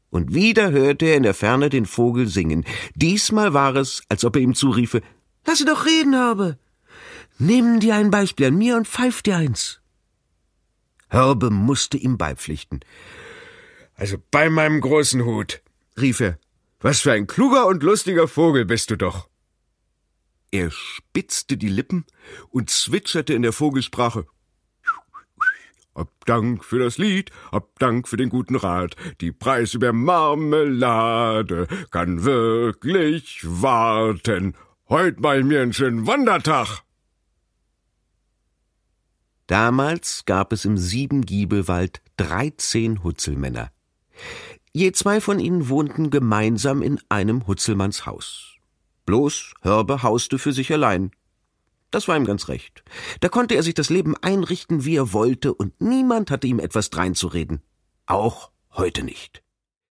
Und wieder hörte er in der Ferne den Vogel singen. Diesmal war es, als ob er ihm zuriefe: »Lasse doch reden, Hörbe! Nimm dir ein Beispiel an mir und pfeif dir eins.« Hörbe musste ihm beipflichten. »Also bei meinem großen Hut«, rief er, »was für ein kluger und lustiger Vogel bist du doch!« Er spitzte die Lippen und zwitscherte in der Vogelsprache: »Hab Dank für das Lied, hab Dank für den guten Rat, die Preis über Marmelade kann wirklich warten. Heut mach ich mir einen schönen Wandertag.« Damals gab es im Siebengiebelwald 13 Hutzelmänner. Je 2 von ihnen wohnten gemeinsam in einem Hutzelmanns Haus. Bloß Hörbe hauste für sich allein. Das war ihm ganz recht. Da konnte er sich das Leben einrichten, wie er wollte, und niemand hatte ihm etwas dreinzureden. Auch heute nicht.